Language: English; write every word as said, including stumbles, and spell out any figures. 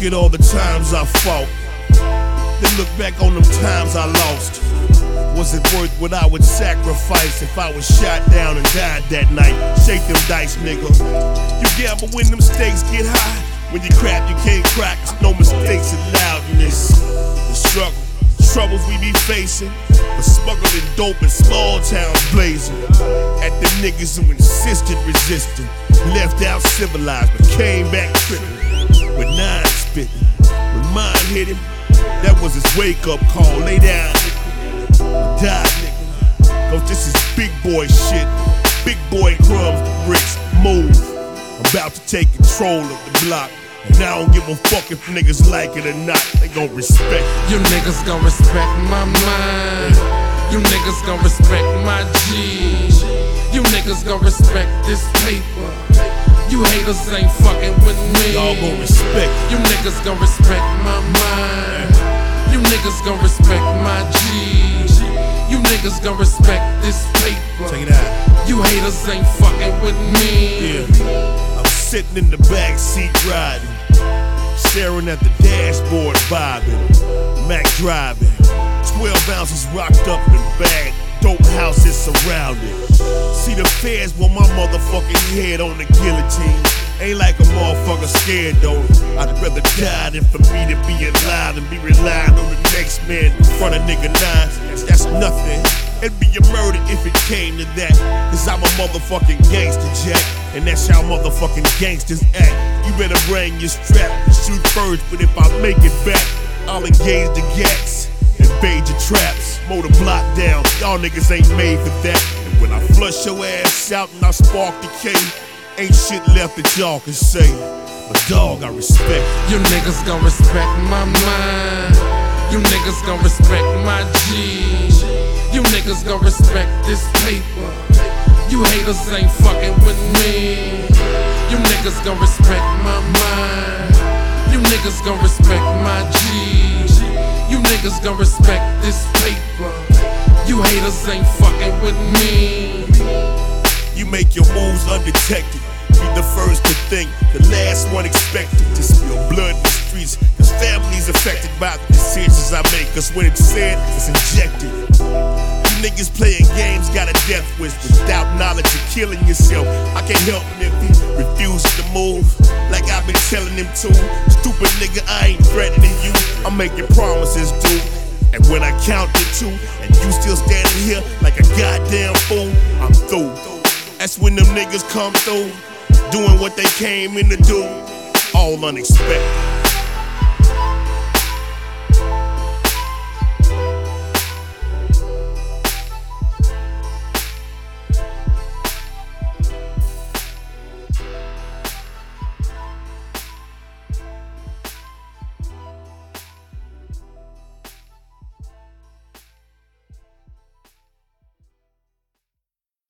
look at all the times I fought, then look back on them times I lost. Was it worth what I would sacrifice if I was shot down and died that night? Shake them dice, nigga. You gamble when them stakes get high. When you crap, you can't crack. There's no mistakes allowed in this. The struggle, troubles we be facing, for smuggling dope in small towns blazing. At the niggas who insisted resisting, left out civilized but came back tripping. With nine spitting, when mine hit him, that was his wake up call. Lay down, nigga. Die, nigga. Cause this is big boy shit. Big boy crumbs, the bricks, move. I'm about to take control of the block. And I don't give a fuck if niggas like it or not. They gon' respect. You niggas gon' respect my mind. You niggas gon' respect my G. You niggas gon' respect this paper. You haters ain't fucking with me. Y'all gon' respect. You niggas gon' respect my mind. You niggas gon' respect my G. You niggas gon' respect this paper. Take it out. You haters ain't fucking with me. Yeah. I'm sitting in the back seat riding, staring at the dashboard bobbing. Mac driving, twelve ounces rocked up in bag. Dope houses surrounded. See the feds want my motherfucking head on the guillotine. Ain't like a motherfucker scared though. I'd rather die than for me to be alive and be relying on the next man in front of nigga nines. That's nothing. It'd be a murder if it came to that. Cause I'm a motherfucking gangster, Jack. And that's how motherfucking gangsters act. You better bring your strap and shoot first, but if I make it back, I'll engage the gats. Invade your traps, motor block down. Y'all niggas ain't made for that. And when I flush your ass out and I spark the K, ain't shit left that y'all can say. But dog, I respect. You niggas gon' respect my mind. You niggas gon' respect my G. You niggas gon' respect this paper. You haters ain't fucking with me. You niggas gon' respect my mind. You niggas gon' respect my G. You niggas gon' respect this paper. You haters ain't fucking with me. You make your moves undetected. Be the first to think, the last one expected to spill blood in the streets. Cause families affected by the decisions I make. Cause when it's said, it's injected. You niggas playing games got a death wish without knowledge of killing yourself. I can't help him if he refuses to move like I've been telling him to. Stupid nigga, I ain't threatening you. I'm making promises, dude. And when I count to two and you still standing here like a goddamn fool, I'm through. That's when them niggas come through, doing what they came in to do, all unexpected.